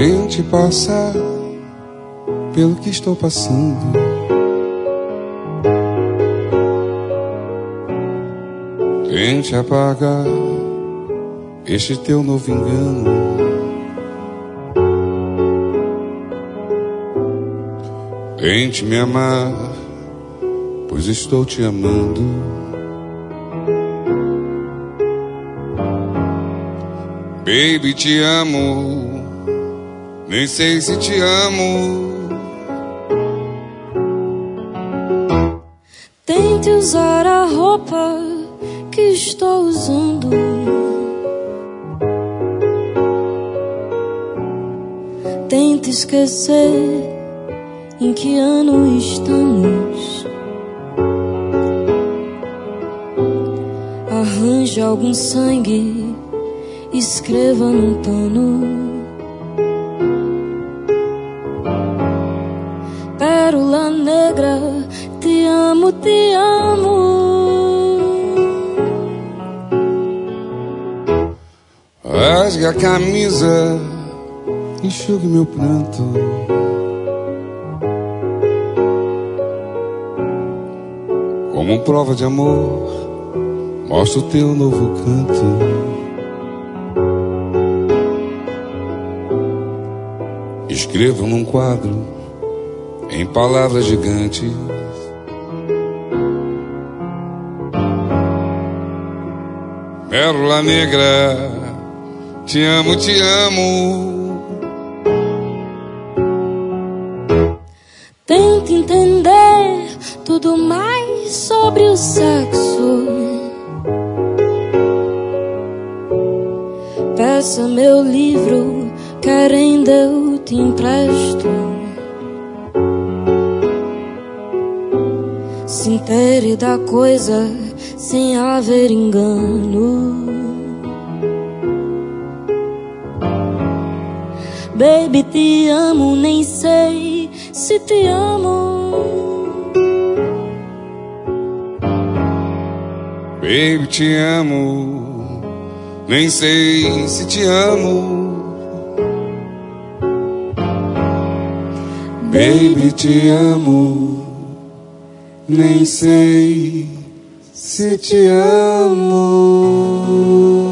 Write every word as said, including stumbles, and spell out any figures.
Tente passar pelo que estou passando. Tente apagar este teu novo engano. Tente me amar, pois estou te amando. Baby, te amo, nem sei se te amo. Tente usar a roupa que estou usando. Tente esquecer em que ano estamos. Arranje algum sangue, escreva num pano. Pérola negra, te amo, te amo. Rasgue a camisa, enxugue meu pranto. Como prova de amor, mostra o teu novo canto. Escrevo num quadro, em palavras gigantes, pérola negra, te amo, te amo. Tente entender tudo mais sobre o sexo. Peça meu livro, querendo eu te empresto. Se intere da coisa sem haver engano. Baby, te amo, nem sei se te amo. Baby, te amo, nem sei se te amo. Baby, te amo, nem sei se te amo.